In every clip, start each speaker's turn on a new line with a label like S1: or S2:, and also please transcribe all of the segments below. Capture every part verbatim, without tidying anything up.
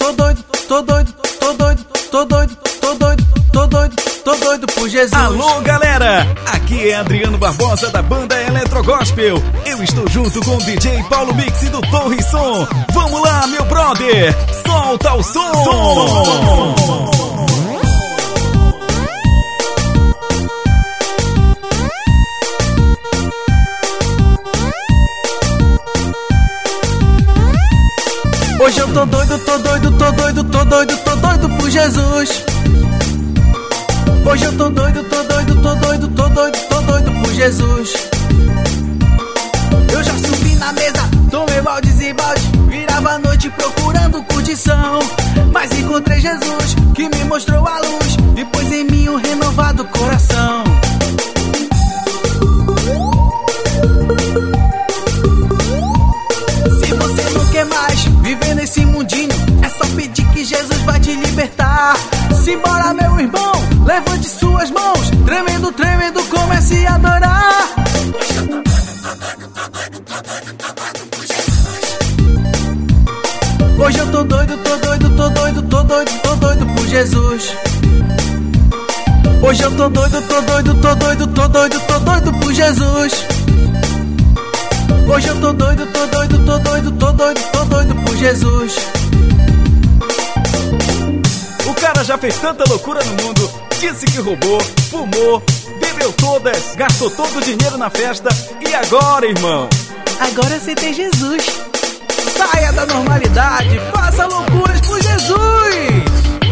S1: tô doido, tô doido, tô doido, tô doido, tô doido, tô doido, tô doido por Jesus.
S2: Alô, galera! Aqui é Adriano Barbosa da banda Eletro Gospel. Eu estou junto com o D J Paulo Mix do Torre Som. Vamos lá, meu brother! Solta o som! som.
S1: Hoje eu tô doido, tô doido, tô doido, tô doido, tô doido por Jesus. Hoje eu tô doido, tô doido, tô doido, tô doido, tô doido por Jesus. Eu já subi na mesa, tomei baldes e baldes, virava a noite procurando curtição, mas encontrei Jesus, que me mostrou a luz e pôs em mim um renovado coração. Se você não quer mais viver nesse mundinho, é só pedir que Jesus vai te libertar. Simbora, meu irmão, levante suas mãos, tremendo, tremendo, comece a adorar. Hoje eu tô doido, tô doido, tô doido, tô doido, tô doido por Jesus. Hoje eu tô doido, tô doido, tô doido, tô doido, tô doido por Jesus. Hoje eu tô doido, tô doido, tô doido, tô doido, tô doido por Jesus.
S2: O cara já fez tanta loucura no mundo, disse que roubou, fumou, bebeu todas, gastou todo o dinheiro na festa. E agora, irmão?
S1: Agora você tem Jesus. Saia da normalidade, faça loucuras por Jesus.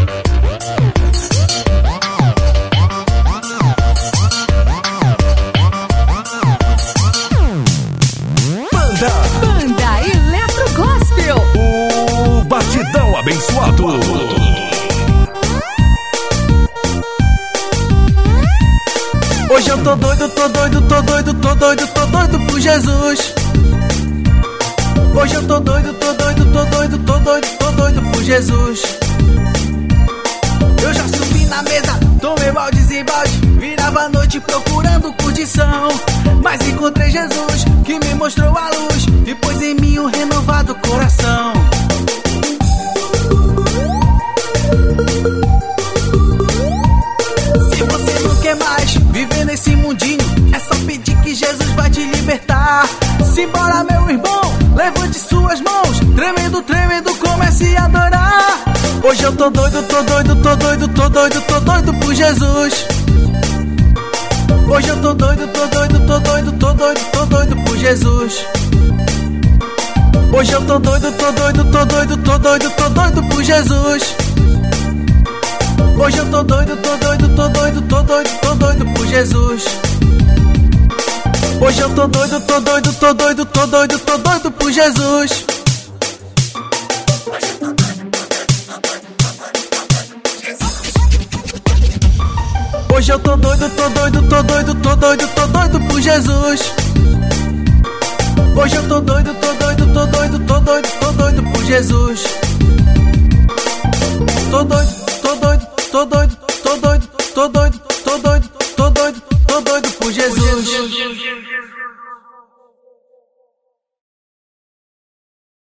S3: Banda Eletro Gospel,
S2: o batidão abençoado.
S1: Hoje eu tô doido, tô doido, tô doido, tô doido, tô doido por Jesus. Hoje eu tô doido, tô doido, tô doido, tô doido, tô doido por Jesus. Eu já subi na mesa, tomei baldes e baldes, virava a noite procurando curtição, mas encontrei Jesus, que me mostrou a luz e pôs em mim um renovado coração. Se você não quer mais viver nesse mundinho, é só pedir que Jesus vai te libertar. Simbora, meu irmão, levante suas mãos, tremendo, tremendo, comece a adorar. Hoje eu tô doido, tô doido, tô doido, tô doido, tô doido por Jesus. Hoje eu tô doido, tô doido, tô doido, tô doido, tô doido por Jesus. Hoje eu tô doido, tô doido, tô doido, tô doido, tô doido por Jesus. Hoje eu tô doido, tô doido, tô doido, tô doido, tô doido por Jesus. Hoje eu tô doido, tô doido, tô doido, tô doido, tô doido por Jesus. Hoje eu tô doido, tô doido, tô doido, tô doido, tô doido por Jesus. Hoje eu tô doido, tô doido, tô doido, tô doido, tô doido por Jesus. Tô doido, tô doido, tô doido, tô doido, tô doido, tô doido, tô doido, tô doido por Jesus.